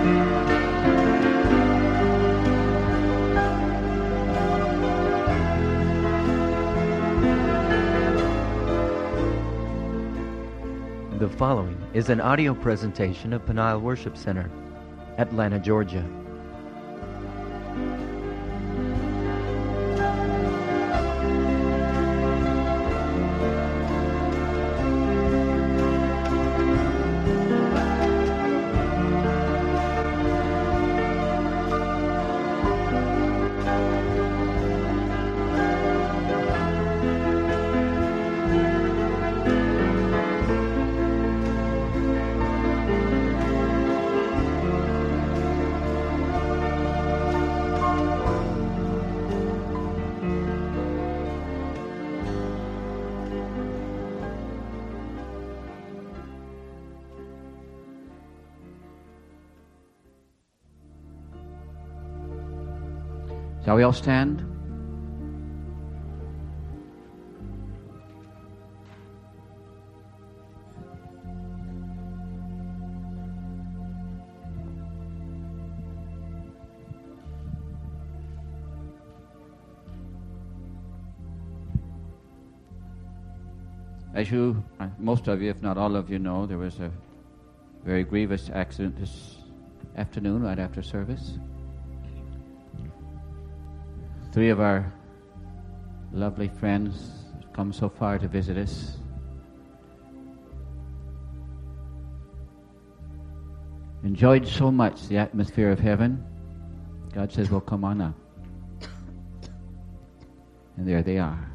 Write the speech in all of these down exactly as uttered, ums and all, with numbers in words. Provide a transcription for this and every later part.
The following is an audio presentation of Peniel Worship Center, Atlanta, Georgia. Shall we all stand? As you, most of you, if not all of you know, there was a very grievous accident this afternoon right after service. Three of our lovely friends have come so far to visit us. Enjoyed so much the atmosphere of heaven. God says, well, come on up. And there they are.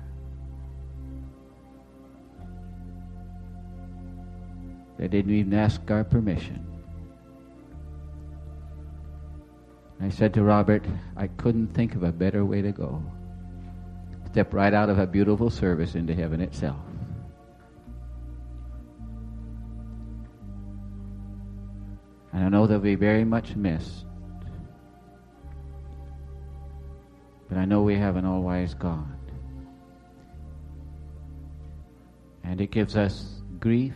They didn't even ask our permission. I said to Robert, I couldn't think of a better way to go. Step right out of a beautiful service into heaven itself. And I know they'll be very much missed. But I know we have an all-wise God. And it gives us grief,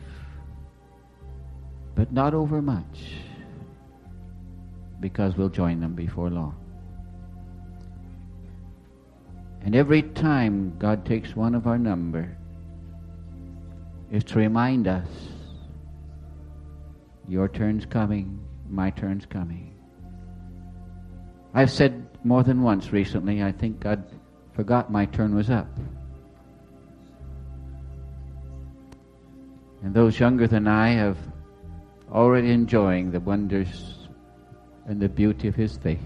but not overmuch, because we'll join them before long. And every time God takes one of our number, is to remind us, your turn's coming, my turn's coming. I've said more than once recently, I think God forgot my turn was up. And those younger than I have already enjoying the wonders and the beauty of His face.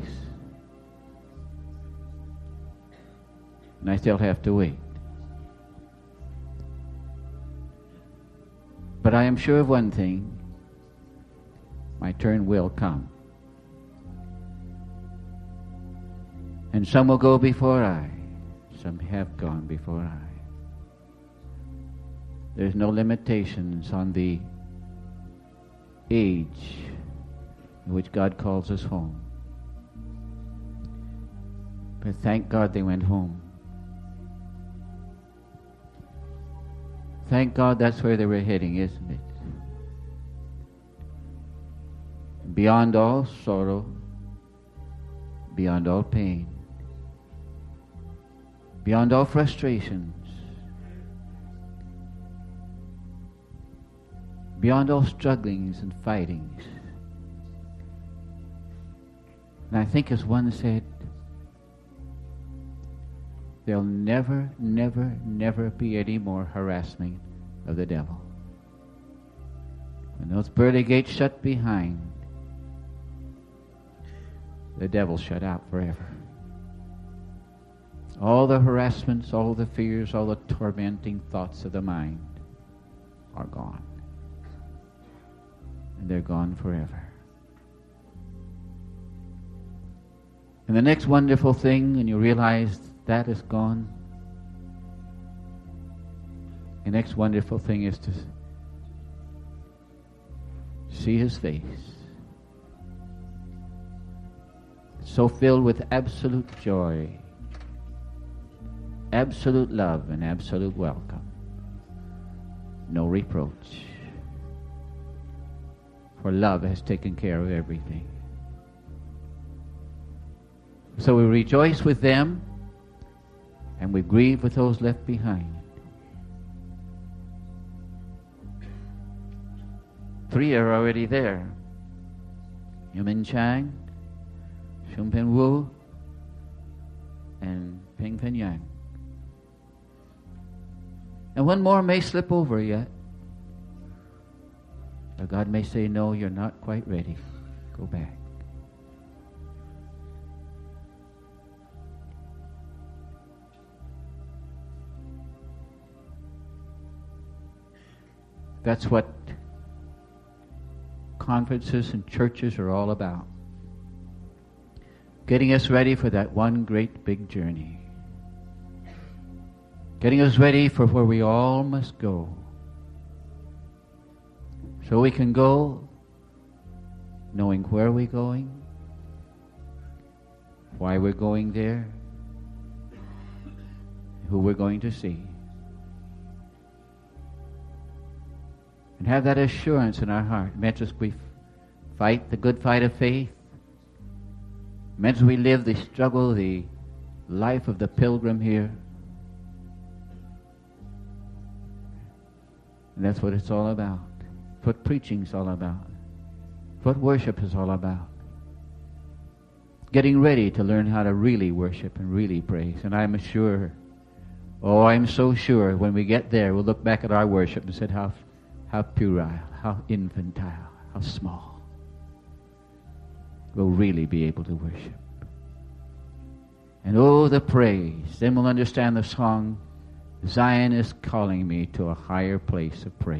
And I still have to wait. But I am sure of one thing. My turn will come. And some will go before I. Some have gone before I. There's no limitations on the age in which God calls us home. But thank God they went home. Thank God that's where they were heading, isn't it? Beyond all sorrow, beyond all pain, beyond all frustrations, beyond all strugglings and fightings. And I think as one said, there'll never, never, never be any more harassment of the devil. When those pearly gates shut behind, the devil shut out forever. All the harassments, all the fears, all the tormenting thoughts of the mind are gone. And they're gone forever. And the next wonderful thing, when you realize that is gone, the next wonderful thing is to see His face. So filled with absolute joy, absolute love, and absolute welcome. No reproach. For love has taken care of everything. So we rejoice with them, and we grieve with those left behind. Three are already there. Yumin Chang, Shumpen Wu, and Ping Pen Yang. And one more may slip over yet. Or God may say, no, you're not quite ready. Go back. That's what conferences and churches are all about. Getting us ready for that one great big journey. Getting us ready for where we all must go. So we can go knowing where we're going, why we're going there, who we're going to see. And have that assurance in our heart. Meant as we fight the good fight of faith, meant as we live the struggle, the life of the pilgrim here. And that's what it's all about. It's what preaching's all about. It's what worship is all about. Getting ready to learn how to really worship and really praise. And I'm sure, oh, I'm so sure when we get there, we'll look back at our worship and say, how, how puerile, how infantile, how small. We'll really be able to worship. And oh, the praise. Then we'll understand the song, Zion is calling me to a higher place of praise.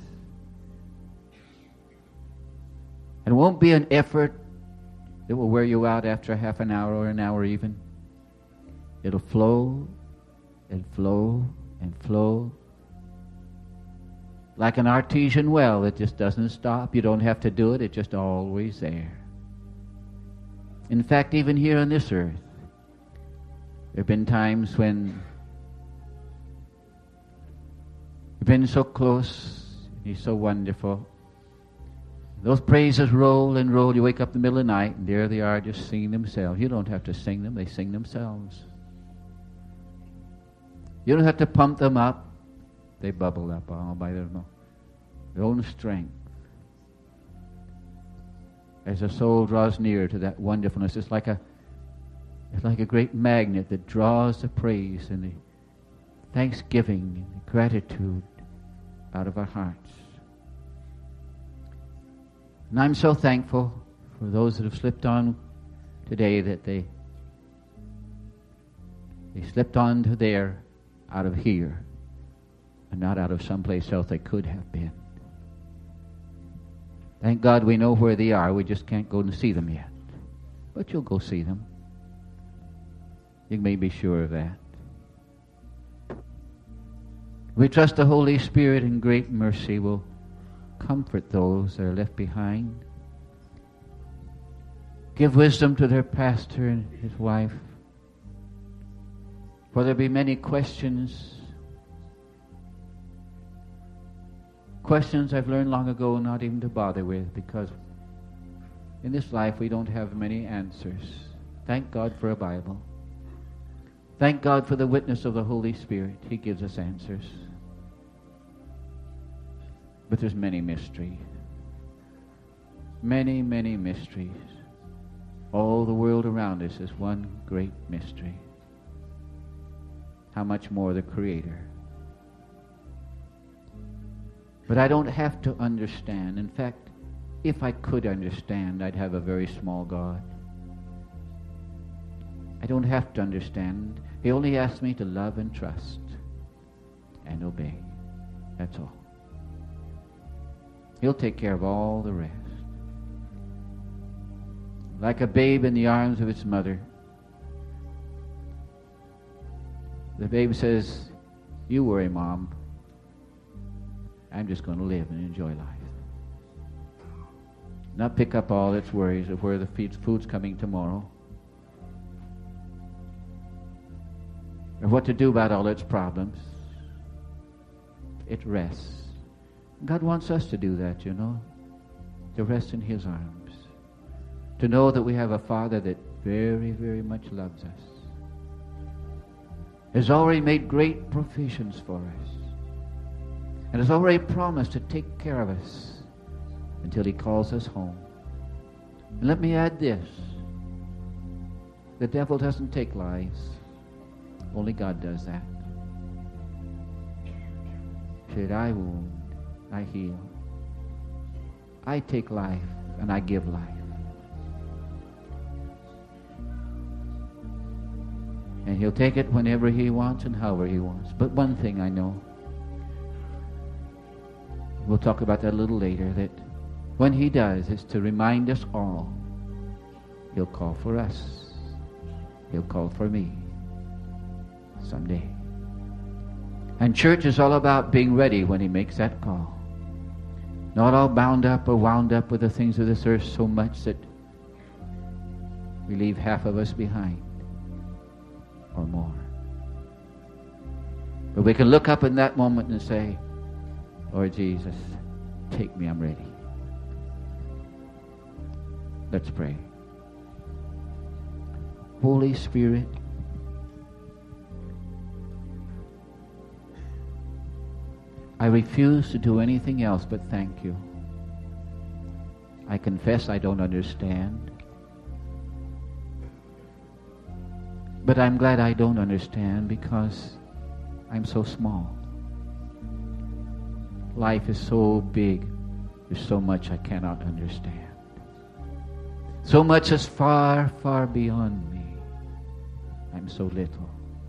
And it won't be an effort that will wear you out after a half an hour or an hour even. It'll flow and flow and flow like an artesian well that just doesn't stop. You don't have to do it. It's just always there. In fact, even here on this earth, there have been times when you've been so close, He's so wonderful. Those praises roll and roll. You wake up in the middle of the night, and there they are just singing themselves. You don't have to sing them. They sing themselves. You don't have to pump them up. They bubble up all by their own, their own strength. As the soul draws near to that wonderfulness, it's like a it's like a great magnet that draws the praise and the thanksgiving and the gratitude out of our hearts. And I'm so thankful for those that have slipped on today that they they slipped on to there out of here and not out of someplace else they could have been. Thank God we know where they are. We just can't go and see them yet. But you'll go see them. You may be sure of that. We trust the Holy Spirit in great mercy will comfort those that are left behind. Give wisdom to their pastor and his wife. For there be many questions. Questions I've learned long ago not even to bother with, because in this life we don't have many answers. Thank God for a Bible. Thank God for the witness of the Holy Spirit. He gives us answers. But there's many mysteries. Many, many mysteries. All the world around us is one great mystery. How much more the Creator. But I don't have to understand. In fact, if I could understand, I'd have a very small God. I don't have to understand. He only asks me to love and trust and obey. That's all. He'll take care of all the rest. Like a babe in the arms of its mother, the babe says, "You worry, Mom. I'm just going to live and enjoy life. Not pick up all its worries of where the food's coming tomorrow, or what to do about all its problems. It rests. God wants us to do that, you know, to rest in His arms, to know that we have a Father that very, very much loves us, has already made great provisions for us, and has already promised to take care of us until He calls us home. And let me add this. The devil doesn't take lives. Only God does that. Said, I wound, I heal. I take life, and I give life. And He'll take it whenever He wants and however He wants. But one thing I know, we'll talk about that a little later, that when He does, it's to remind us all, He'll call for us. He'll call for me someday. And church is all about being ready when He makes that call. Not all bound up or wound up with the things of this earth so much that we leave half of us behind or more. But we can look up in that moment and say, Lord Jesus, take me, I'm ready. Let's pray. Holy Spirit, I refuse to do anything else but thank You. I confess I don't understand. But I'm glad I don't understand because I'm so small. Life is so big. There's so much I cannot understand. So much is far, far beyond me. I'm so little.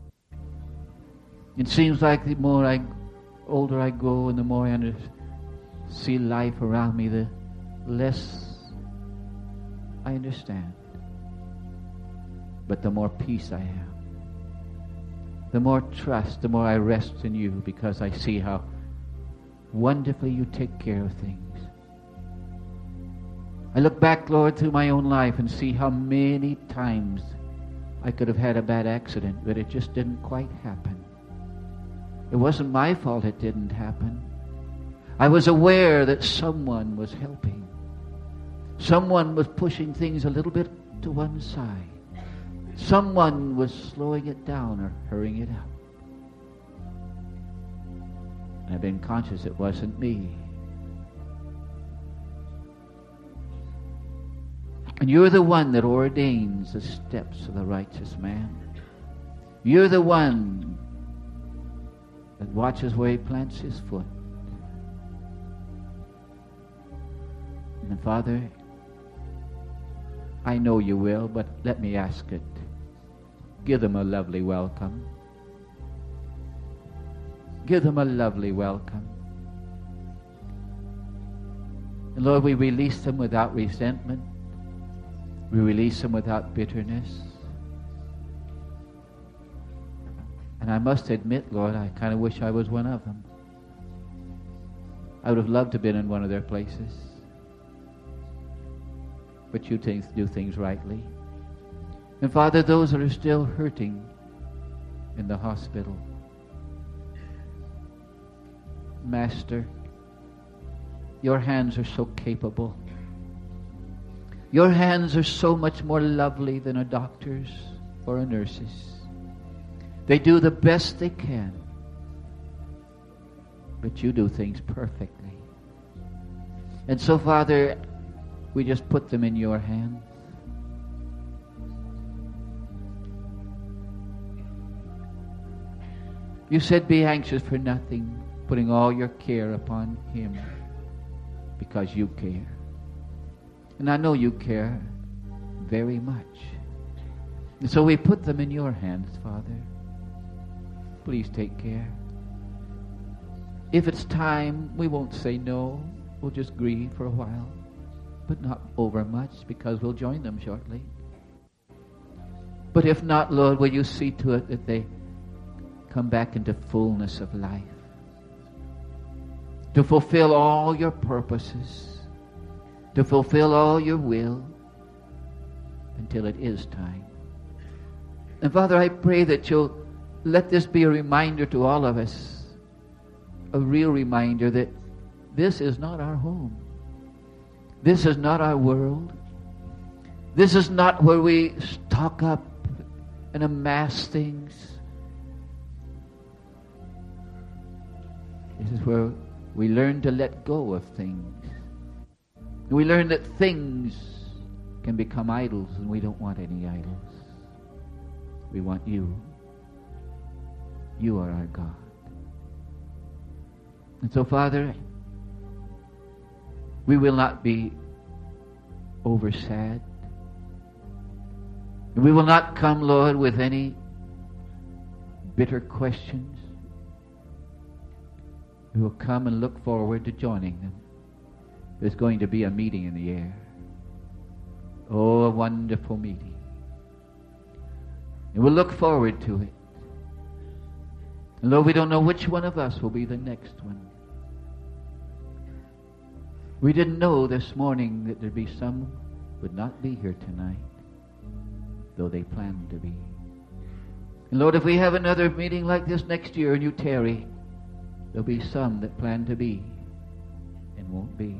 It seems like the more I, older I go and the more I under, see life around me, the less I understand. But the more peace I have. The more trust, the more I rest in You because I see how wonderfully You take care of things. I look back, Lord, through my own life and see how many times I could have had a bad accident, but it just didn't quite happen. It wasn't my fault it didn't happen. I was aware that someone was helping. Someone was pushing things a little bit to one side. Someone was slowing it down or hurrying it out. I've been conscious it wasn't me. And You're the one that ordains the steps of the righteous man. You're the one that watches where he plants his foot. And Father, I know You will, but let me ask it. Give them a lovely welcome. Give them a lovely welcome. And Lord, we release them without resentment. We release them without bitterness. And I must admit, Lord, I kind of wish I was one of them. I would have loved to have been in one of their places. But You things, do things rightly. And Father, those that are still hurting in the hospital, Master, Your hands are so capable. Your hands are so much more lovely than a doctor's or a nurse's. They do the best they can. But You do things perfectly. And so, Father, we just put them in Your hands. You said, be anxious for nothing, putting all your care upon Him because You care. And I know You care very much. And so we put them in Your hands, Father. Please take care. If it's time, we won't say no. We'll just grieve for a while, but not over much because we'll join them shortly. But if not, Lord, will You see to it that they come back into fullness of life, to fulfill all Your purposes, to fulfill all Your will until it is time. And Father, I pray that You'll let this be a reminder to all of us, a real reminder that this is not our home. This is not our world. This is not where we stock up and amass things. This is where we learn to let go of things. We learn that things can become idols, and we don't want any idols. We want you. You are our God. And so, Father, we will not be over sad. We will not come, Lord, with any bitter questions. We will come and look forward to joining them. There's going to be a meeting in the air. Oh, a wonderful meeting. And we'll look forward to it. And Lord, we don't know which one of us will be the next one. We didn't know this morning that there'd be some would not be here tonight, though they planned to be. And Lord, if we have another meeting like this next year and you tarry, there'll be some that plan to be and won't be.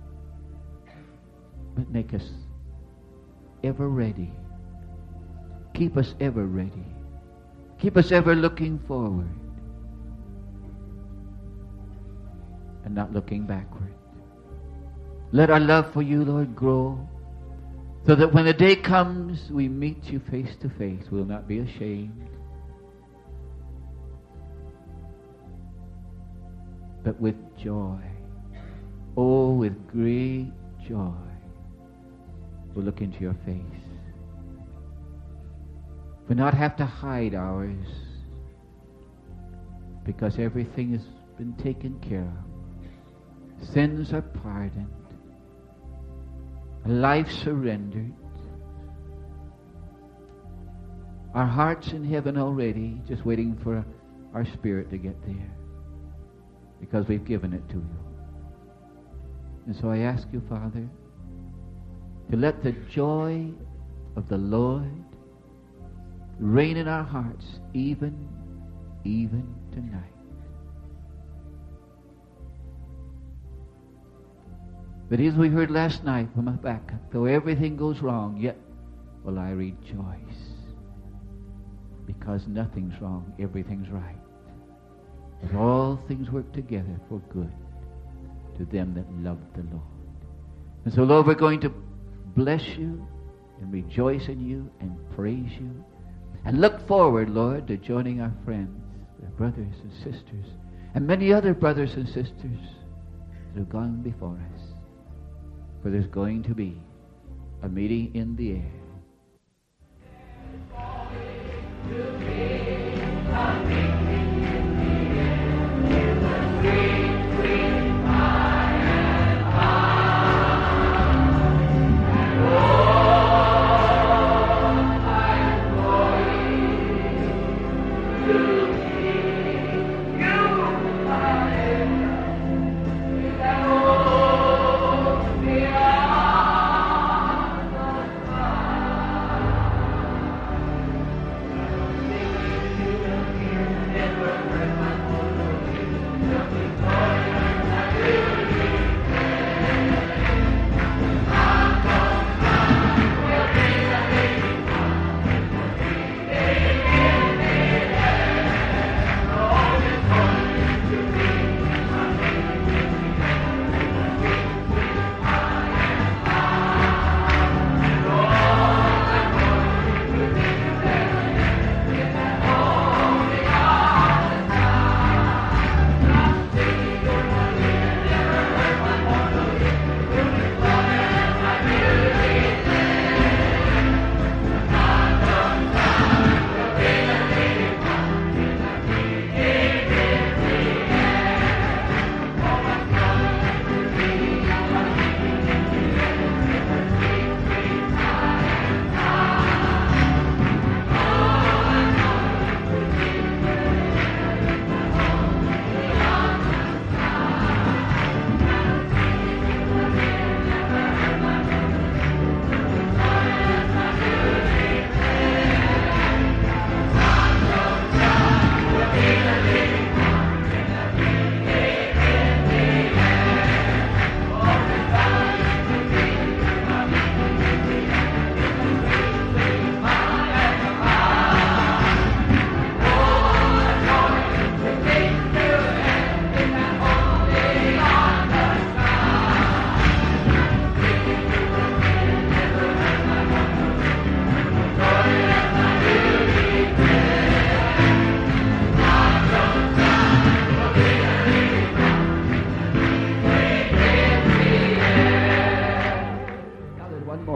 But make us ever ready. Keep us ever ready. Keep us ever looking forward and not looking backward. Let our love for you, Lord, grow so that when the day comes we meet you face to face, we'll not be ashamed, but with joy. Oh, with great joy, we'll look into your face. We'll not have to hide ours because everything has been taken care of. Sins are pardoned. Life surrendered. Our hearts in heaven already, just waiting for our spirit to get there because we've given it to you. And so I ask you, Father, to let the joy of the Lord reign in our hearts even, even tonight. But as we heard last night from Habakkuk, though everything goes wrong, yet will I rejoice. Because nothing's wrong, everything's right. But all things work together for good to them that love the Lord. And so, Lord, we're going to bless you and rejoice in you and praise you. And look forward, Lord, to joining our friends, our brothers and sisters, and many other brothers and sisters that have gone before us. For there's going to be a meeting in the air.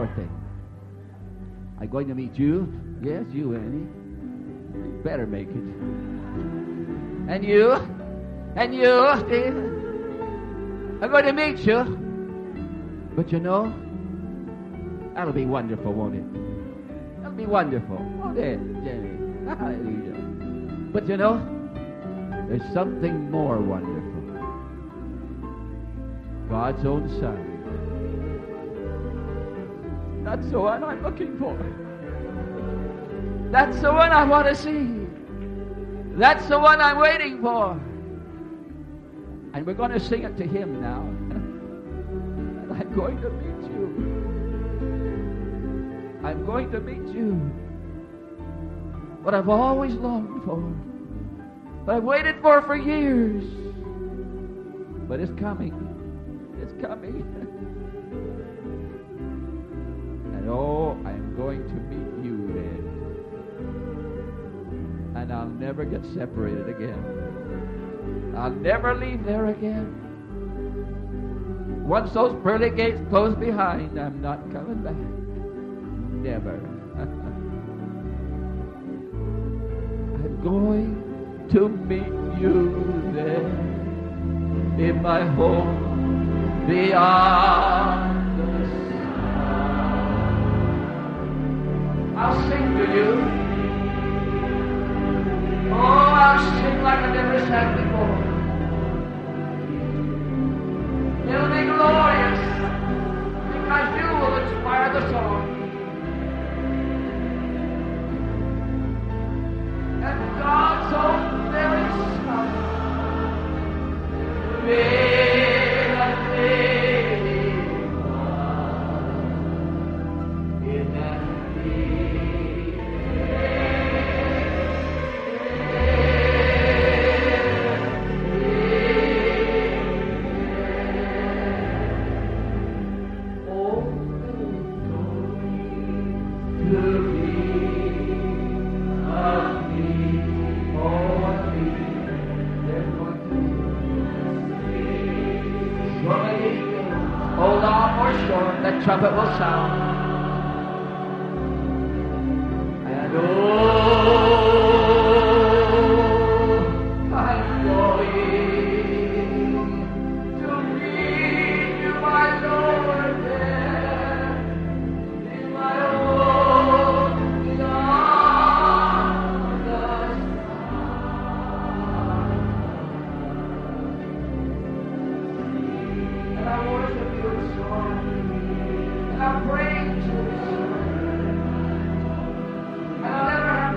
thing. I'm going to meet you. Yes, you, Annie. You better make it. And you. And you, Steve. I'm going to meet you. But you know, that'll be wonderful, won't it? That'll be wonderful, won't it, Jenny? Hallelujah. But you know, there's something more wonderful. God's own Son. That's the one I'm looking for. That's the one I want to see. That's the one I'm waiting for. And we're going to sing it to Him now. And I'm going to meet you. I'm going to meet you. What I've always longed for. What I've waited for for years. But it's coming. It's coming. And oh, I'm going to meet you then. And I'll never get separated again. I'll never leave there again. Once those pearly gates close behind, I'm not coming back. Never. I'm going to meet you there in my home beyond the sun. I'll sing to you. Oh, I'll sing like I never sang before. It'll be glorious because you will inspire the song. And God's own very Son will live in that trumpet will sound, and oh, I'm going to meet you, my Lord, there in my own beyond the sun. And I worship you so. I praise you, and I'll never have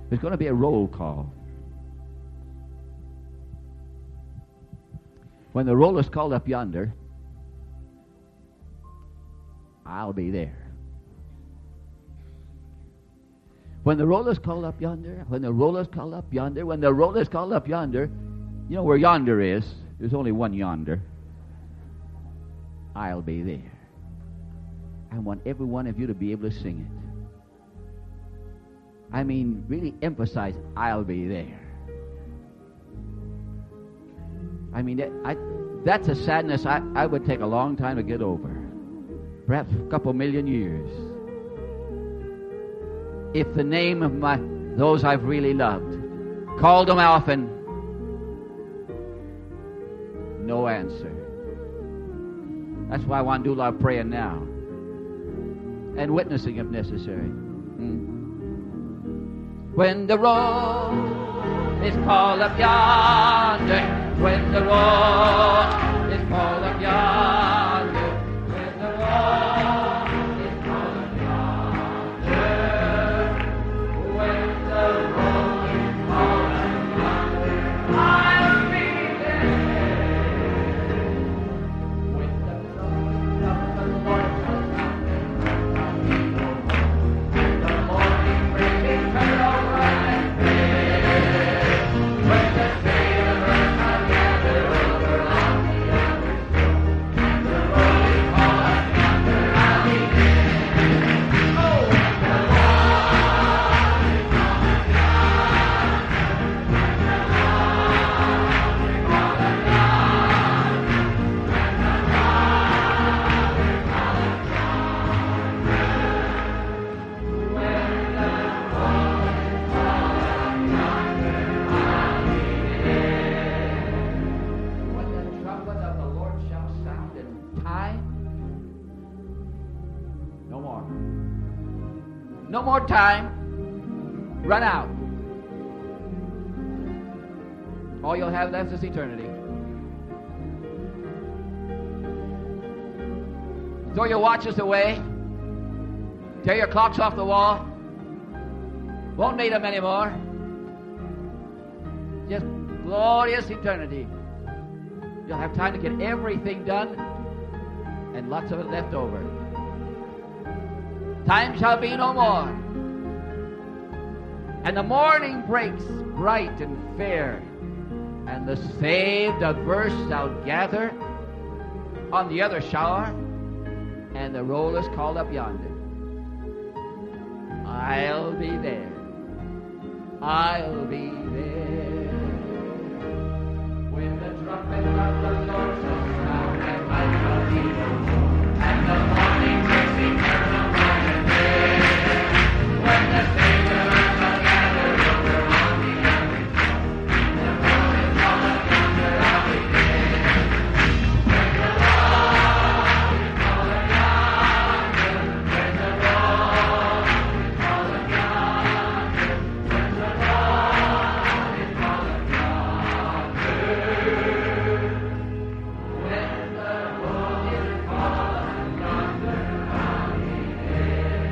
There's going to be a roll call. When the roll is called up yonder, I'll be there. When the roll is called up yonder, when the roll is called up yonder, when the roll is called up yonder, you know where yonder is? There's only one yonder. I'll be there. I want every one of you to be able to sing it. I mean, really emphasize, I'll be there. I mean, that, I, that's a sadness I, I would take a long time to get over. Perhaps a couple million years. If the name of my those I've really loved, called them often, no answer. That's why I want to do a lot of praying now. And witnessing if necessary. Hmm. When the roll is called up yonder, when the roll is called up yonder, when the roll is called up yonder, when the roll is called up yonder, I'll be there. When the trumpet of the Lord shall sound, I'll be no more. And the morning breaking turn over and fair. When the sailors shall gather over on the other shore, and the roll is called up yonder, I'll be there. Oh, when the roll is called up yonder, when the roll is called up yonder, when the roll is called up yonder, when the roll is called up yonder, I'll be there. When the trumpet of the Lord shall sound in time, no more. No more time. Run out. All you'll have left is eternity. Throw your watches away. Tear your clocks off the wall. Won't need them anymore. Just glorious eternity. You'll have time to get everything done and lots of it left over. Time shall be no more. And the morning breaks bright and fair, and the saved averse shall gather on the other shore, and the roll is called up yonder. I'll be there. I'll be there. When the trumpet of the Lord shall sound, and I shall be no more, and the morning breaks eternal bright and fair. When the sailors shall gather over on the other shore, and the roll is called up yonder, I'll be there. When the roll is called up yonder, when the roll is called up yonder, when the roll is called up yonder, when the roll is called up yonder, I'll be there.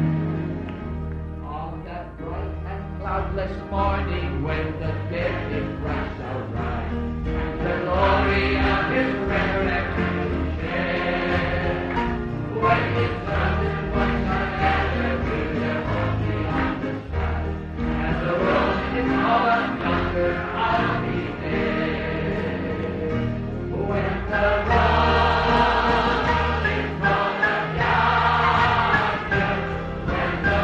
On that bright and cloudless morning, when the dead in Christ shall rise, and the glory of His resurrection share, when His sons and wives are gathered to their home beyond the sky, and the roll is called up yonder, I'll be there. When the roll is called up yonder, when the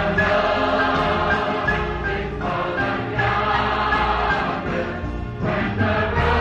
roll is called up yonder, when the roll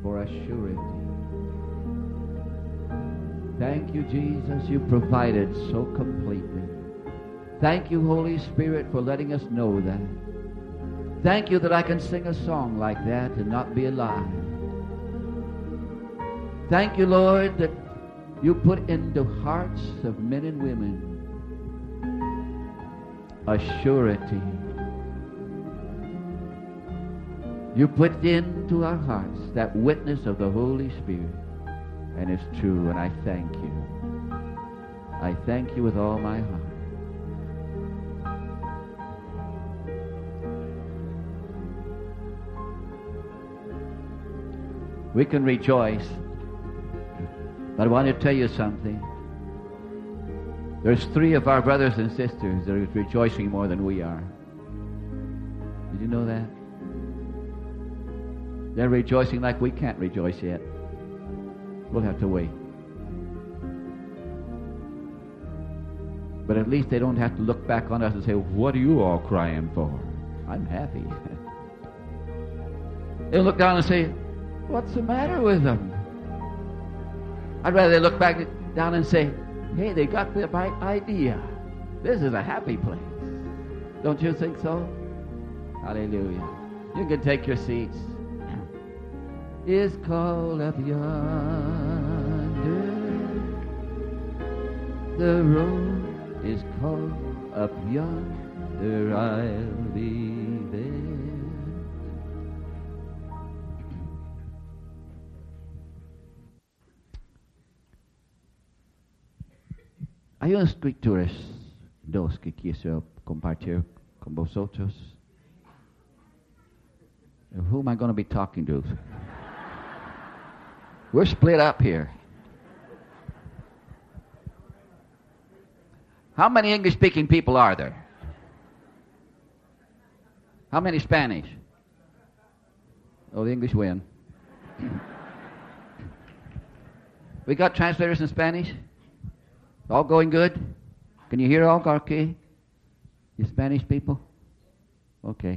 for a surety. Thank you, Jesus, you provided so completely. Thank you, Holy Spirit, for letting us know that. Thank you that I can sing a song like that and not be a lie. Thank you, Lord, that you put into hearts of men and women a surety. You put into our hearts that witness of the Holy Spirit. And it's true, and I thank you. I thank you with all my heart. We can rejoice, but I want to tell you something. There's three of our brothers and sisters that are rejoicing more than we are. Did you know that? They're rejoicing like we can't rejoice yet. We'll have to wait. But at least they don't have to look back on us and say, what are you all crying for? I'm happy. They'll look down and say, what's the matter with them? I'd rather they look back down and say, hey, they got the right idea. This is a happy place. Don't you think so? Hallelujah. You can take your seats. Is called up yonder. The road is called up yonder. I'll be there. Hay unas escrituras dos que quiero compartir con vosotros. Who am I going to be talking to? We're split up here. How many English-speaking people are there? How many Spanish? Oh, the English win. We got translators in Spanish? All going good? Can you hear all, okay? You Spanish people? Okay.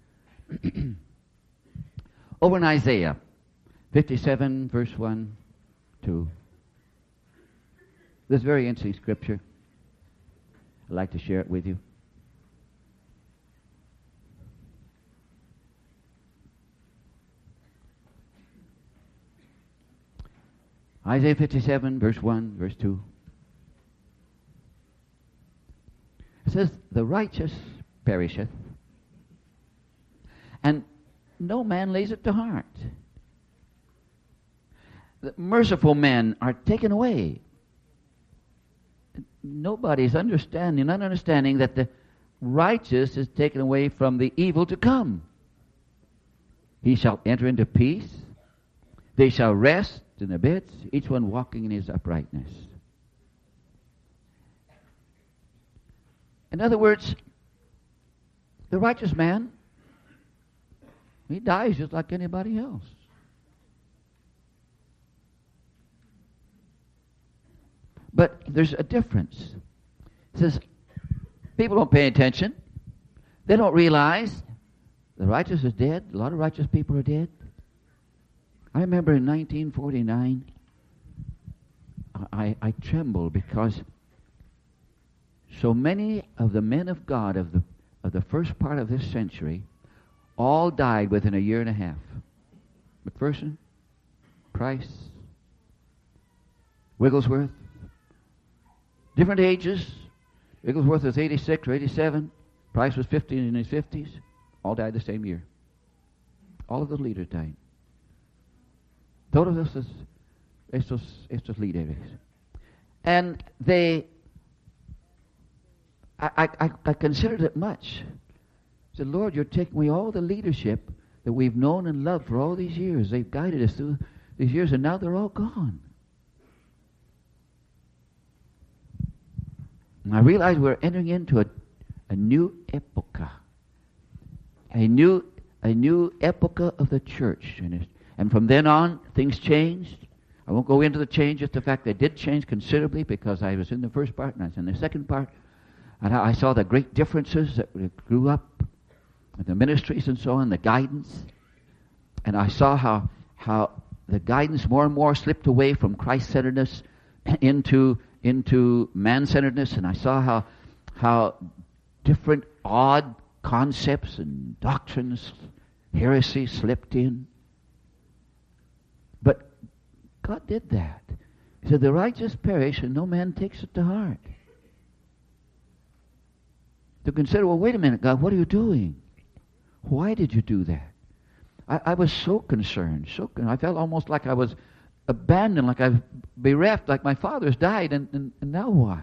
Over in Isaiah fifty-seven, verse one, two. This very interesting scripture. I'd like to share it with you. Isaiah fifty-seven, verse one, verse two. It says, the righteous perisheth, and no man lays it to heart. The merciful men are taken away. Nobody's understanding, not understanding that the righteous is taken away from the evil to come. He shall enter into peace. They shall rest in their beds, each one walking in his uprightness. In other words, the righteous man, he dies just like anybody else. But there's a difference. It says, people don't pay attention. They don't realize the righteous is dead. A lot of righteous people are dead. I remember in nineteen forty-nine, I, I trembled because so many of the men of God of the of the first part of this century all died within a year and a half. McPherson, Price, Wigglesworth, different ages. Wigglesworth was eighty-six or eighty-seven. Price was fifty in his fifties. All died the same year. All of the leaders died. Todos estos, estos, estos líderes. And they, I, I, I considered it much. I said, Lord, you're taking away all the leadership that we've known and loved for all these years. They've guided us through these years, and now they're all gone. And I realized we're entering into a, a new epocha. A new, a new epocha of the church. And, it's, and from then on, things changed. I won't go into the change, just the fact they did change considerably because I was in the first part and I was in the second part. And I saw the great differences that grew up, the ministries and so on, the guidance. And I saw how how the guidance more and more slipped away from Christ-centeredness into into man-centeredness, and I saw how how different odd concepts and doctrines, heresy slipped in. But God did that. He said, the righteous perish and no man takes it to heart. To consider, well, wait a minute, God, what are you doing? Why did you do that? I, I was so concerned, so con- I felt almost like I was abandoned, like I was bereft, like my father's died, and, and, and now what?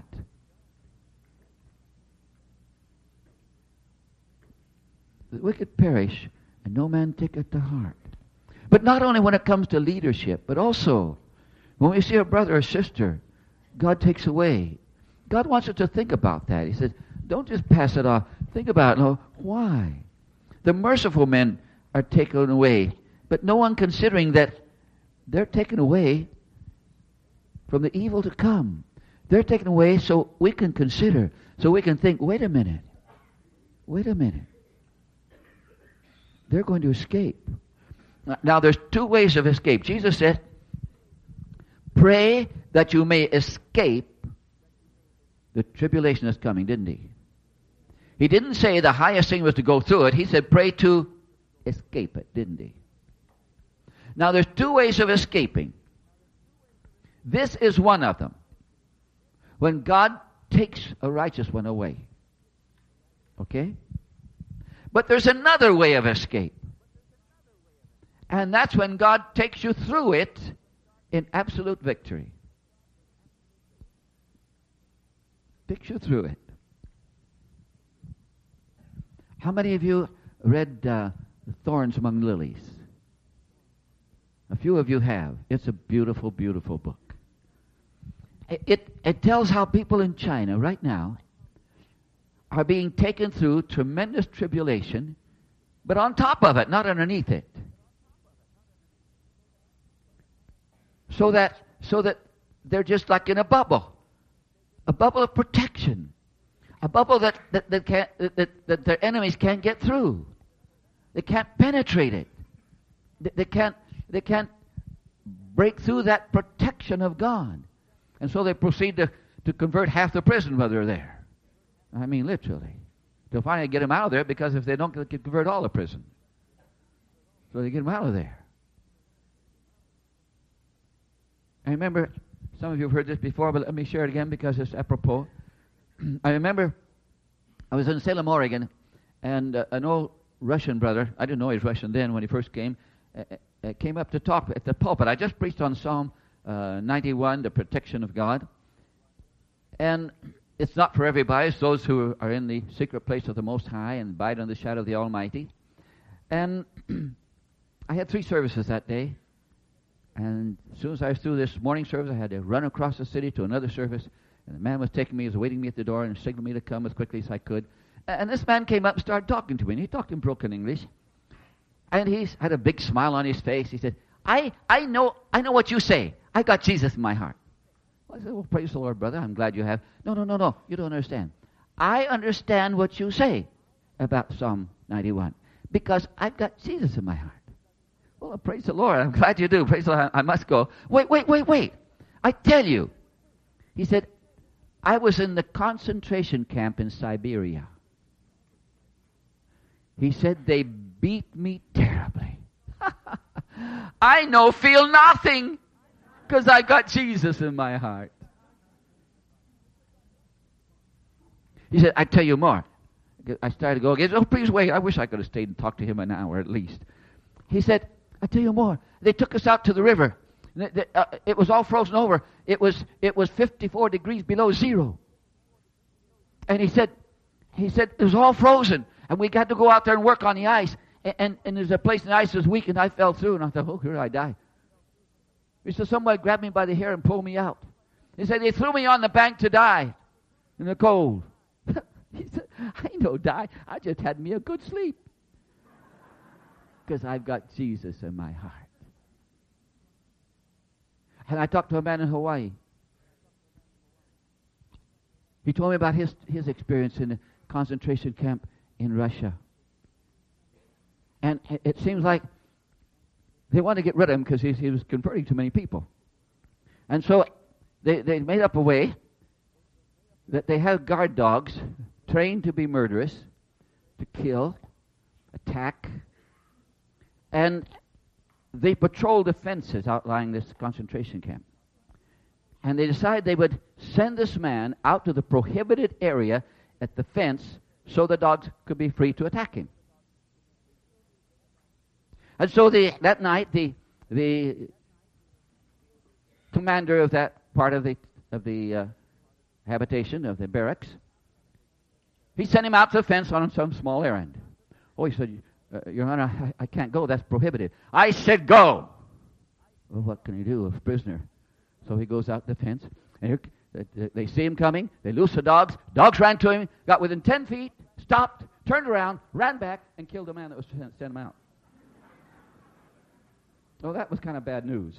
The wicked perish, and no man taketh to heart. But not only when it comes to leadership, but also when we see a brother or sister, God takes away. God wants us to think about that. He says, don't just pass it off. Think about it. No, why? The merciful men are taken away, but no one considering that they're taken away from the evil to come. They're taken away so we can consider, so we can think, wait a minute, wait a minute. They're going to escape. Now, there's two ways of escape. Jesus said, pray that you may escape the tribulation that's coming, didn't he? He didn't say the highest thing was to go through it. He said pray to escape it, didn't he? Now, there's two ways of escaping. This is one of them. When God takes a righteous one away. Okay? But there's another way of escape. And that's when God takes you through it in absolute victory. Takes you through it. How many of you read uh, Thorns Among Lilies? A few of you have. It's a beautiful, beautiful book. It, it, it tells how people in China right now are being taken through tremendous tribulation, but on top of it, not underneath it. So that so that they're just like in a bubble. A bubble of protection. A bubble that, that, that, can't, that, that their enemies can't get through. They can't penetrate it. They, they can't they can't break through that protection of God. And so they proceed to, to convert half the prison while they're there. I mean, literally. They'll finally get them out of there, because if they don't, they can convert all the prison. So they get them out of there. I remember, some of you have heard this before, but let me share it again because it's apropos. I remember I was in Salem, Oregon, and uh, an old Russian brother, I didn't know he was Russian then when he first came, uh, uh, came up to talk at the pulpit. I just preached on Psalm uh, ninety-one, the protection of God. And it's not for everybody. It's those who are in the secret place of the Most High and abide under the shadow of the Almighty. And I had three services that day. And as soon as I was through this morning service, I had to run across the city to another service. And the man was taking me, he was waiting me at the door and signaled me to come as quickly as I could. And this man came up and started talking to me. And he talked in broken English. And he had a big smile on his face. He said, I, I know I know what you say. I got Jesus in my heart. I said, well, praise the Lord, brother. I'm glad you have. No, no, no, no. You don't understand. I understand what you say about Psalm ninety-one because I've got Jesus in my heart. Well, praise the Lord. I'm glad you do. Praise the Lord. I must go. Wait, wait, wait, wait. I tell you. He said, I was in the concentration camp in Siberia. He said, they beat me terribly. I know, feel nothing. Because I got Jesus in my heart. He said, I tell you more. I started to go again. Oh, please wait. I wish I could have stayed and talked to him an hour at least. He said, I tell you more. They took us out to the river. It was all frozen over. It was it was fifty-four degrees below zero. And he said, he said, it was all frozen. And we got to go out there and work on the ice. And, and, and there's a place in the ice that was weak, and I fell through. And I thought, oh, here I die. He said, somebody grabbed me by the hair and pulled me out. He said, they threw me on the bank to die in the cold. He said, I ain't no die. I just had me a good sleep. Because I've got Jesus in my heart. And I talked to a man in Hawaii. He told me about his, his experience in a concentration camp in Russia. And it, it seems like they wanted to get rid of him because he, he was converting too many people. And so they, they made up a way that they had guard dogs trained to be murderous, to kill, attack, and they patrolled the fences outlying this concentration camp. And they decided they would send this man out to the prohibited area at the fence so the dogs could be free to attack him. And so the, that night, the the commander of that part of the of the uh, habitation of the barracks, he sent him out to the fence on some small errand. Oh, he said, uh, Your Honor, I, I can't go. That's prohibited. I said, go. Well, what can he do? A prisoner. So he goes out the fence, and here, they see him coming. They loose the dogs. Dogs ran to him, got within ten feet, stopped, turned around, ran back, and killed the man that was sent, sent him out. So that was kind of bad news.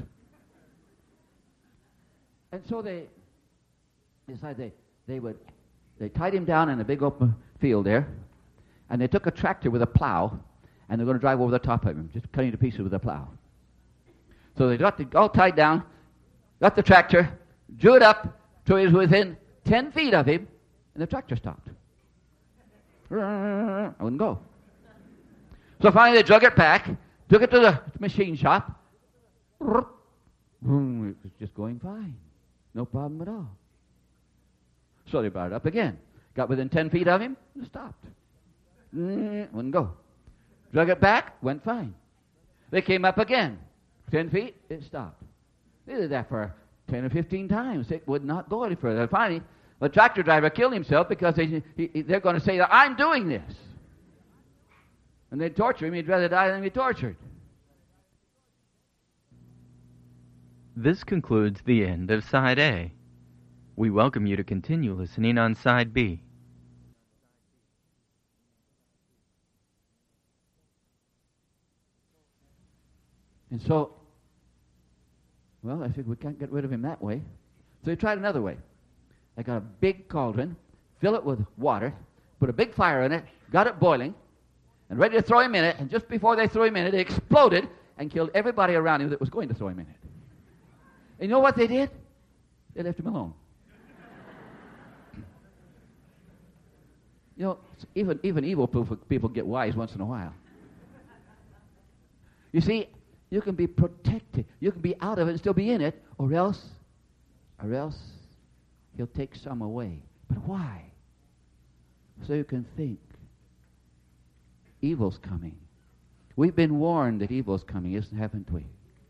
And so they decided they, they would, they tied him down in a big open field there, and they took a tractor with a plow, and they're going to drive over the top of him, just cutting to pieces with a plow. So they got the, all tied down, got the tractor, drew it up till he was within ten feet of him, and the tractor stopped. I wouldn't go. So finally they drug it back, took it to the machine shop. It was just going fine. No problem at all. So they brought it up again. Got within ten feet of him, and stopped. Wouldn't go. Drug it back, went fine. They came up again. Ten feet, it stopped. They did that for ten or fifteen times. It would not go any further. Finally, the tractor driver killed himself because they, he, they're going to say that I'm doing this. And they'd torture him. He'd rather die than be tortured. This concludes the end of Side A. We welcome you to continue listening on Side B. And so, well, I said, we can't get rid of him that way. So they tried another way. They got a big cauldron, fill it with water, put a big fire in it, got it boiling, and ready to throw him in it. And just before they threw him in it, it exploded and killed everybody around him that was going to throw him in it. And you know what they did? They left him alone. You know, even, even evil people get wise once in a while. You see, you can be protected. You can be out of it and still be in it, or else, or else he'll take some away. But why? So you can think. Evil's coming. We've been warned that evil's coming, isn't haven't we?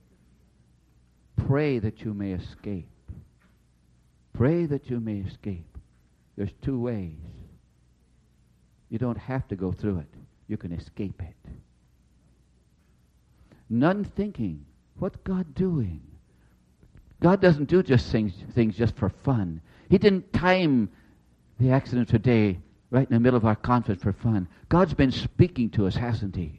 Pray that you may escape. Pray that you may escape. There's two ways. You don't have to go through it. You can escape it. None thinking, what's God doing? God doesn't do just things, things just for fun. He didn't time the accident today right in the middle of our conference for fun. God's been speaking to us, hasn't he?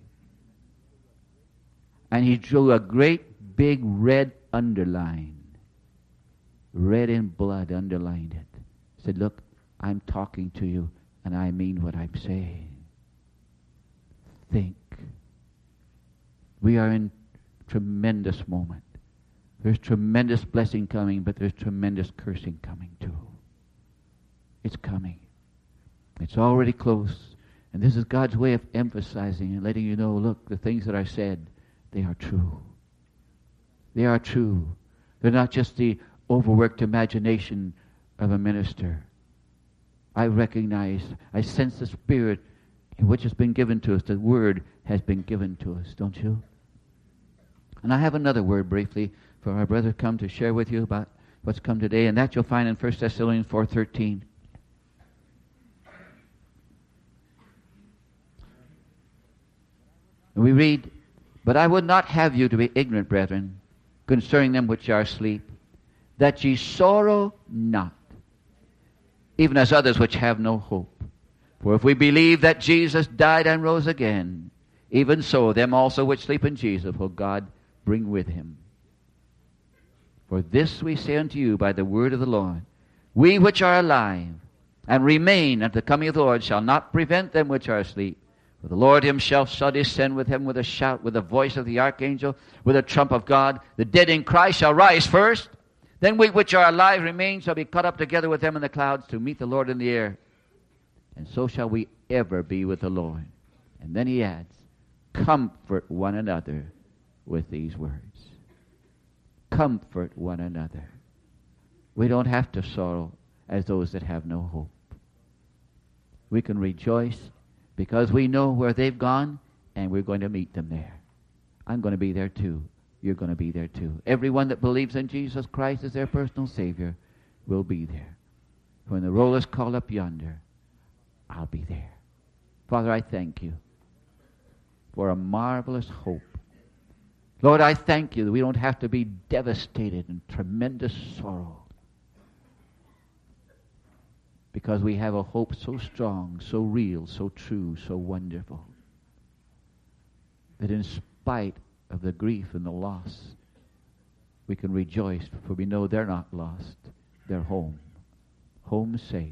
And he drew a great big red underline. Red in blood underlined it. He said, look, I'm talking to you and I mean what I'm saying. Think. We are in tremendous moment. There's tremendous blessing coming, but there's tremendous cursing coming too. It's coming. It's already close. And this is God's way of emphasizing and letting you know, look, the things that I said, they are true. They are true. They're not just the overworked imagination of a minister. I recognize, I sense the Spirit which has been given to us. The Word has been given to us, don't you? And I have another word briefly for our brother come to share with you about what's come today, and that you'll find in First Thessalonians four thirteen. We read, but I would not have you to be ignorant, brethren, concerning them which are asleep, that ye sorrow not, even as others which have no hope. For if we believe that Jesus died and rose again, even so them also which sleep in Jesus will God bring with him. For this we say unto you by the word of the Lord, we which are alive and remain unto the coming of the Lord shall not prevent them which are asleep. For the Lord himself shall descend with him with a shout, with the voice of the archangel, with a trump of God. The dead in Christ shall rise first. Then we which are alive remain shall be caught up together with them in the clouds to meet the Lord in the air. And so shall we ever be with the Lord. And then he adds, comfort one another with these words. Comfort one another. We don't have to sorrow as those that have no hope. We can rejoice because we know where they've gone and we're going to meet them there. I'm going to be there too. You're going to be there too. Everyone that believes in Jesus Christ as their personal Savior will be there. When the roll is called up yonder, I'll be there. Father, I thank you for a marvelous hope. Lord, I thank you that we don't have to be devastated in tremendous sorrow, because we have a hope so strong, so real, so true, so wonderful, that in spite of the grief and the loss, we can rejoice, for we know they're not lost. They're home. Home safe.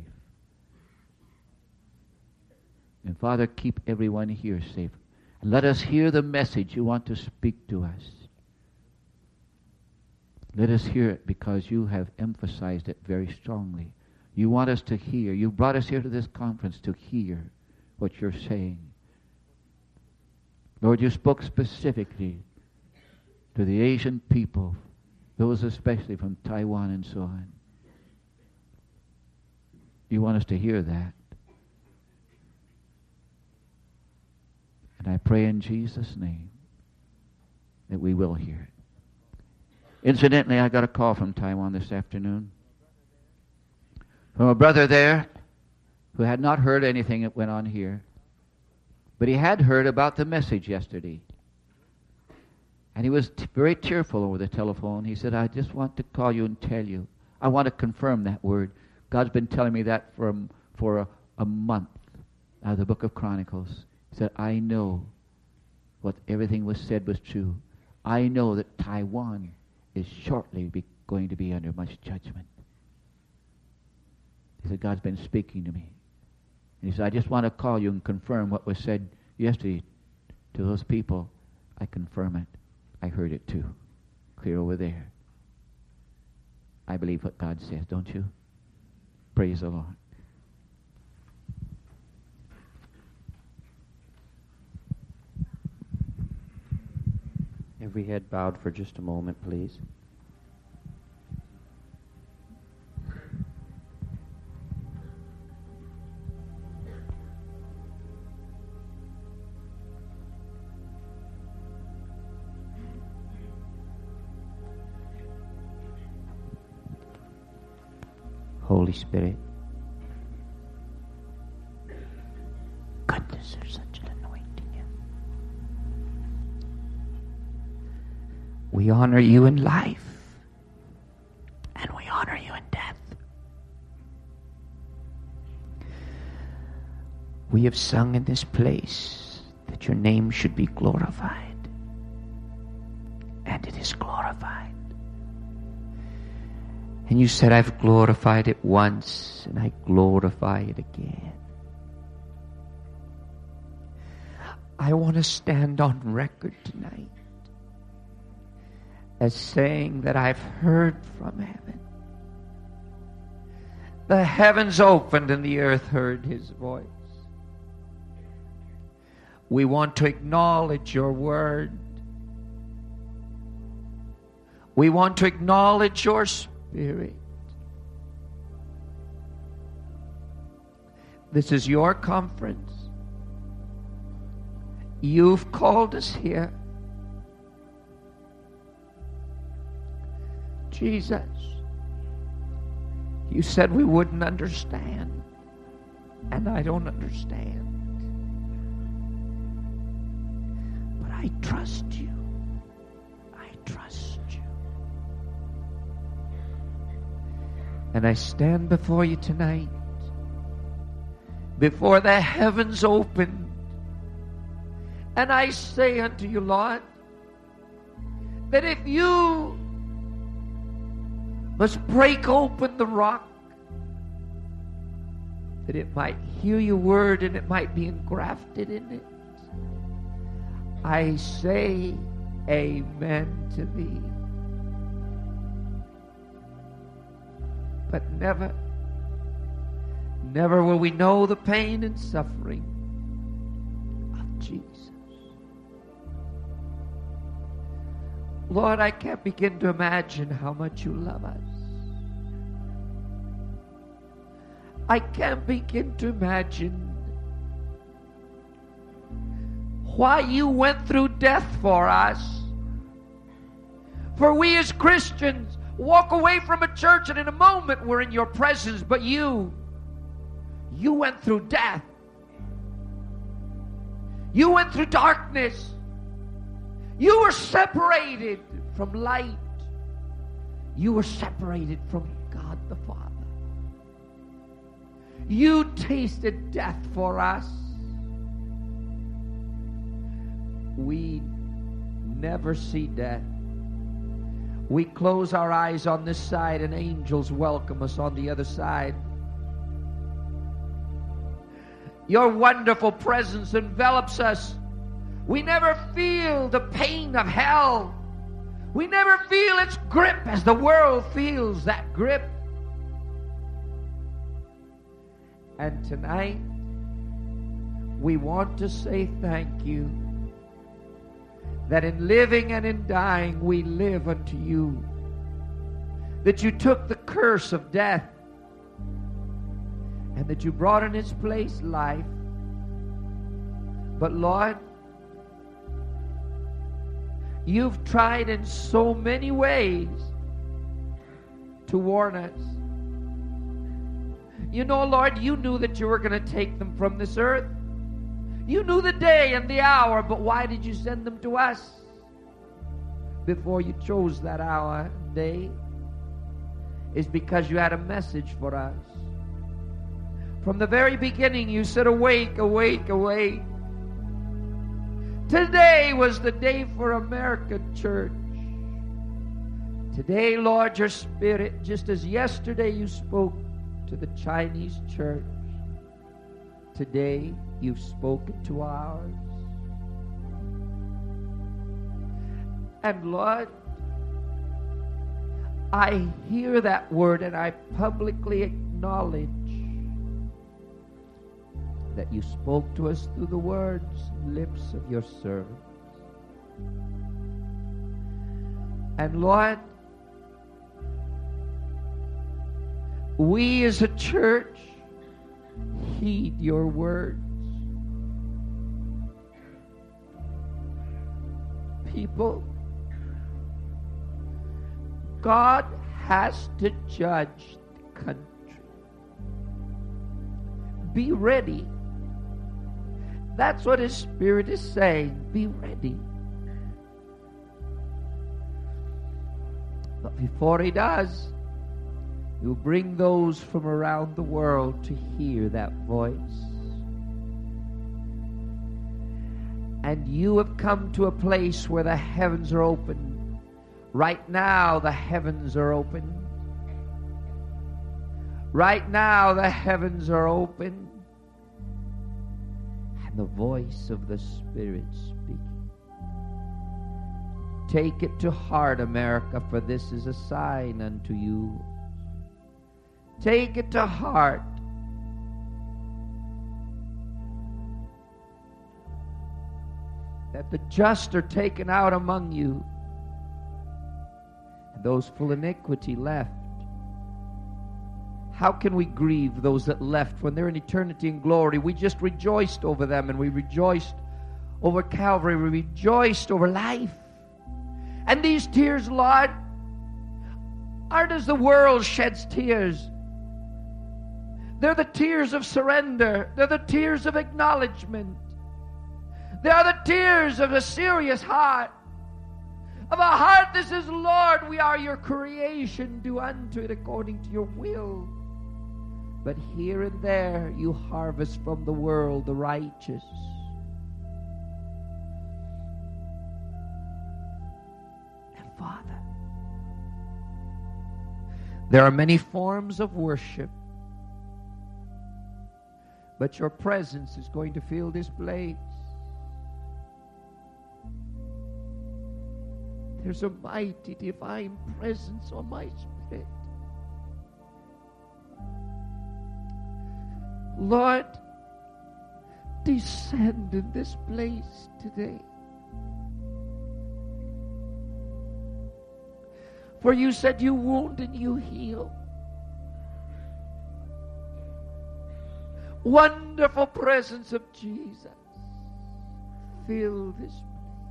And Father, keep everyone here safe. And let us hear the message you want to speak to us. Let us hear it because you have emphasized it very strongly. You want us to hear. You brought us here to this conference to hear what you're saying. Lord, you spoke specifically to the Asian people, those especially from Taiwan and so on. You want us to hear that. And I pray in Jesus' name that we will hear it. Incidentally, I got a call from Taiwan this afternoon from a brother there who had not heard anything that went on here, but he had heard about the message yesterday. And he was t- very tearful over the telephone. He said, I just want to call you and tell you. I want to confirm that word. God's been telling me that for a, for a, a month out of the book of Chronicles. He said, I know what everything was said was true. I know that Taiwan is shortly be going to be under much judgment. He said, God's been speaking to me. And he said, I just want to call you and confirm what was said yesterday to those people. I confirm it. I heard it too. Clear over there. I believe what God says, don't you? Praise the Lord. Every head bowed for just a moment, please. Holy Spirit, goodness, there's such an anointing here. We honor you in life, and we honor you in death. We have sung in this place that your name should be glorified, and it is glorified. And you said, I've glorified it once, and I glorify it again. I want to stand on record tonight as saying that I've heard from heaven. The heavens opened and the earth heard his voice. We want to acknowledge your word. We want to acknowledge your spirit. Spirit. This is your conference. You've called us here. Jesus, you said we wouldn't understand, and I don't understand. But I trust you. I trust you. And I stand before you tonight, before the heavens opened, and I say unto you, Lord, that if you must break open the rock, that it might hear your word and it might be engrafted in it. I say amen to thee. But never, never will we know the pain and suffering of Jesus. Lord, I can't begin to imagine how much you love us. I can't begin to imagine why you went through death for us. For we as Christians walk away from a church and in a moment we're in your presence, but you, you went through death. You went through darkness. You were separated from light. You were separated from God the Father. You tasted death for us. We never see death. We close our eyes on this side and angels welcome us on the other side. Your wonderful presence envelops us. We never feel the pain of hell. We never feel its grip as the world feels that grip. And tonight, we want to say thank you that in living and in dying, we live unto you. That you took the curse of death and that you brought in its place life. But Lord, you've tried in so many ways to warn us. You know, Lord, you knew that you were going to take them from this earth. You knew the day and the hour, but why did you send them to us before you chose that hour and day? It's because you had a message for us. From the very beginning, you said, awake, awake, awake. Today was the day for America, church. Today, Lord, your Spirit, just as yesterday you spoke to the Chinese church, today you've spoken to ours. And Lord, I hear that word and I publicly acknowledge that you spoke to us through the words, lips of your servants. And Lord, we as a church heed your words. People, God has to judge the country. Be ready. That's what His Spirit is saying. Be ready. But before He does, He'll bring those from around the world to hear that voice. And you have come to a place where the heavens are open. Right now, the heavens are open. Right now, the heavens are open. And the voice of the Spirit speaking. Take it to heart, America, for this is a sign unto you. Take it to heart. That the just are taken out among you, and those full iniquity left. How can we grieve those that left when they're in eternity and glory? We just rejoiced over them, and we rejoiced over Calvary. We rejoiced over life. And these tears, Lord, aren't as the world sheds tears. They're the tears of surrender. They're the tears of acknowledgement. They are the tears of a serious heart. Of a heart that says, Lord, we are your creation. Do unto it according to your will. But here and there you harvest from the world the righteous. And Father, there are many forms of worship. But your presence is going to fill this place. There's a mighty divine presence on my spirit. Lord, descend in this place today. For you said you wound and you heal. Wonderful presence of Jesus. Fill this place.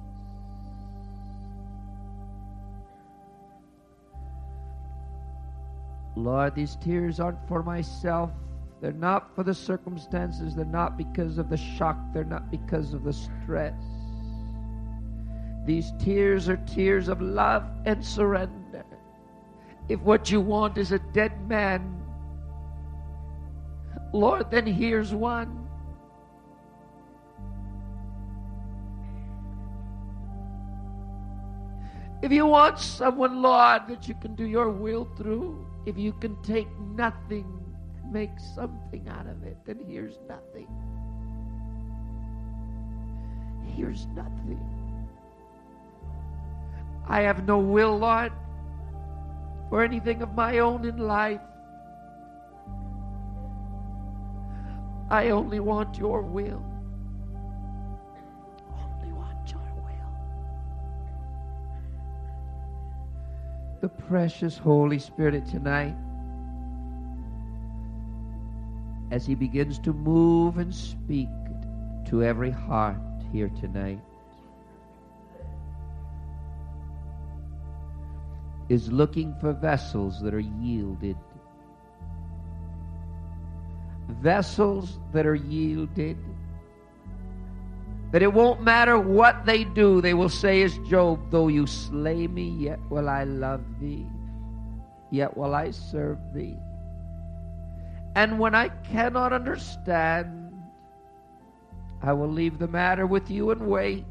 Lord, these tears aren't for myself. They're not for the circumstances. They're not because of the shock. They're not because of the stress. These tears are tears of love and surrender. If what you want is a dead man, Lord, then here's one. If you want someone, Lord, that you can do your will through, if you can take nothing, make something out of it, then here's nothing. Here's nothing. I have no will, Lord, for anything of my own in life. I only want your will. Only want your will. The precious Holy Spirit tonight, as He begins to move and speak to every heart here tonight, is looking for vessels that are yielded. Vessels that are yielded. That it won't matter what they do, they will say as Job, though you slay me, yet will I love thee. Yet will I serve thee. And when I cannot understand, I will leave the matter with you and wait.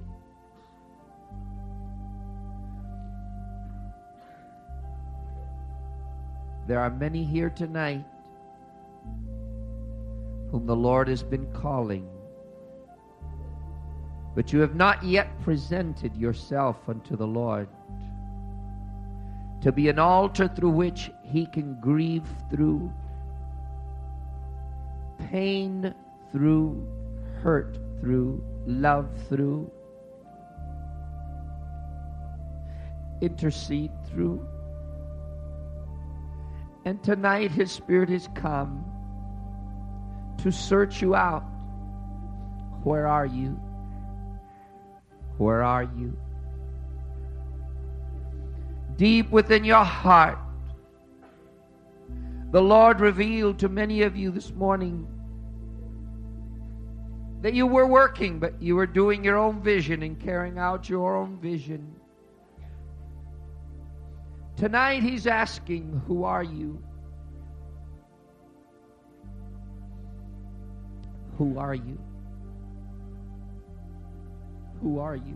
There are many here tonight whom the Lord has been calling, but you have not yet presented yourself unto the Lord to be an altar through which He can grieve through, pain through, hurt through, love through, intercede through. And tonight His Spirit has come to search you out. Where are you? Where are you? Deep within your heart, the Lord revealed to many of you this morning that you were working, but you were doing your own vision and carrying out your own vision. Tonight He's asking, who are you? Who are you? Who are you?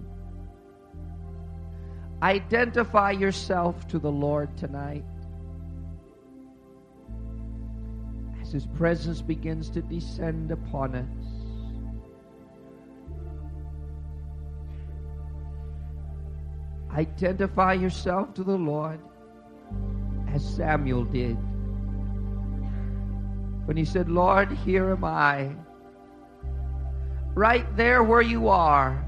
Identify yourself to the Lord tonight. As His presence begins to descend upon us, identify yourself to the Lord as Samuel did when he said, Lord, here am I. Right there where you are.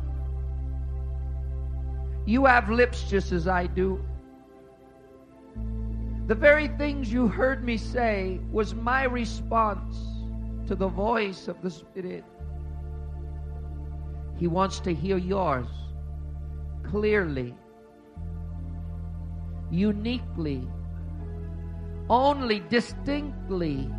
You have lips just as I do. The very things you heard me say was my response to the voice of the Spirit. He wants to hear yours clearly, uniquely, only, distinctly,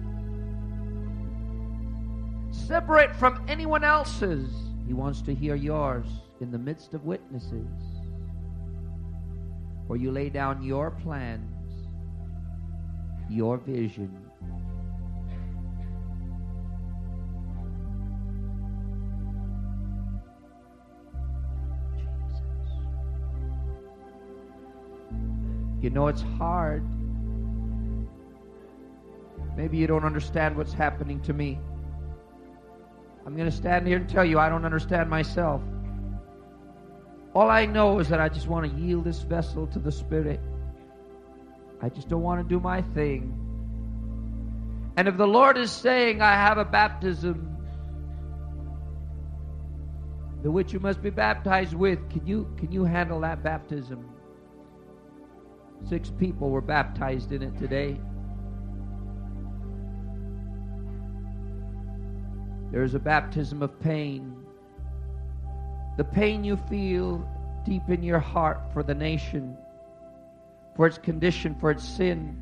separate from anyone else's. He wants to hear yours in the midst of witnesses, where you lay down your plans, your vision. Jesus. You know it's hard. Maybe you don't understand what's happening to me. I'm going to stand here and tell you I don't understand myself. All I know is that I just want to yield this vessel to the Spirit. I just don't want to do my thing. And if the Lord is saying, I have a baptism, the which you must be baptized with, can you, can you handle that baptism? Six people were baptized in it today. There is a baptism of pain. The pain you feel deep in your heart for the nation, for its condition, for its sin,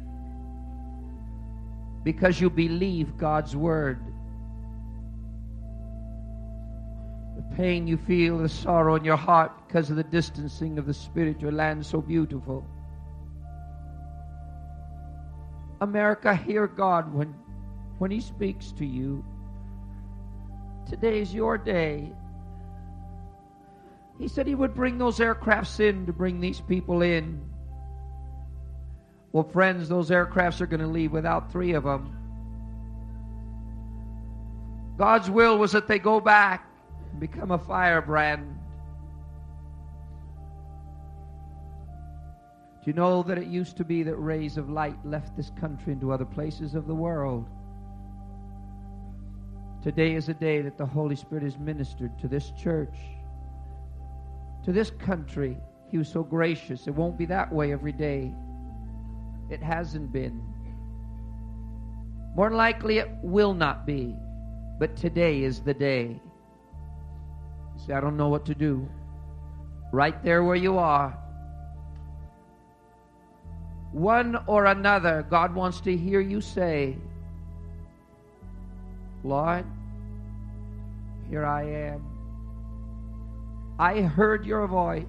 because you believe God's word. The pain you feel, the sorrow in your heart because of the distancing of the Spirit to a land so beautiful. America, hear God when, when He speaks to you. Today is your day. He said He would bring those aircrafts in to bring these people in. Well, friends, those aircrafts are going to leave without three of them. God's will was that they go back and become a firebrand. Do you know that it used to be that rays of light left this country into other places of the world? Today is a day that the Holy Spirit is ministered to this church, to this country. He was so gracious. It won't be that way every day. It hasn't been. More than likely it will not be. But today is the day. You say, I don't know what to do. Right there where you are. One or another, God wants to hear you say, Lord, here I am. I heard your voice.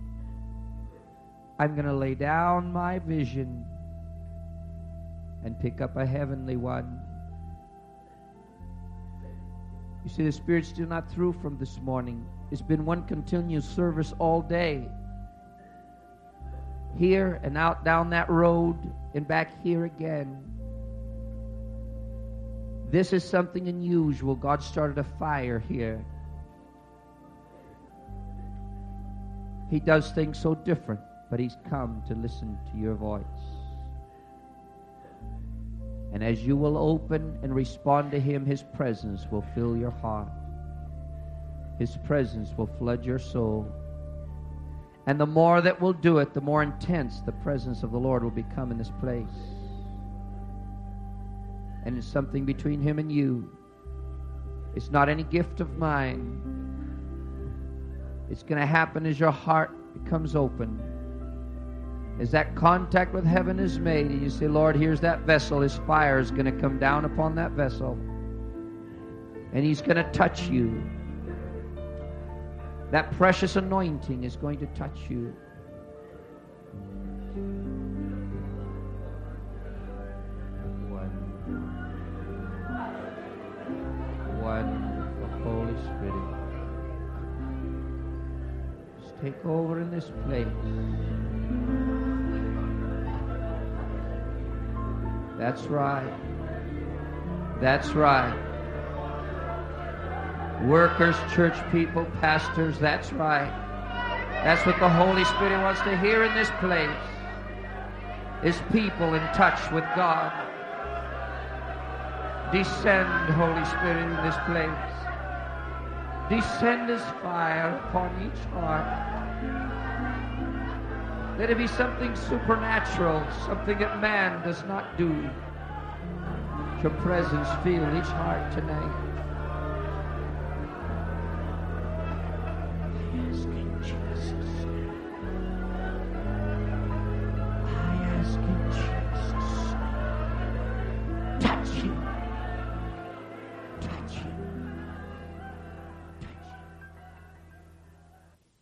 I'm going to lay down my vision and pick up a heavenly one. You see, the Spirit's still not through from this morning. It's been one continuous service all day. Here and out down that road and back here again. This is something unusual. God started a fire here. He does things so different, but He's come to listen to your voice. And as you will open and respond to Him, His presence will fill your heart. His presence will flood your soul. And the more that we'll do it, the more intense the presence of the Lord will become in this place. And it's something between Him and you. It's not any gift of mine. It's going to happen as your heart becomes open. As that contact with heaven is made, and you say, Lord, here's that vessel. His fire is going to come down upon that vessel. And He's going to touch you. That precious anointing is going to touch you. One. One, the Holy Spirit. Just take over in this place. That's right. That's right. Workers, church people, pastors, that's right. That's what the Holy Spirit wants to hear in this place. Is people in touch with God. Descend, Holy Spirit, in this place. Descend as fire upon each heart. Let it be something supernatural, something that man does not do. Your presence fill each heart tonight.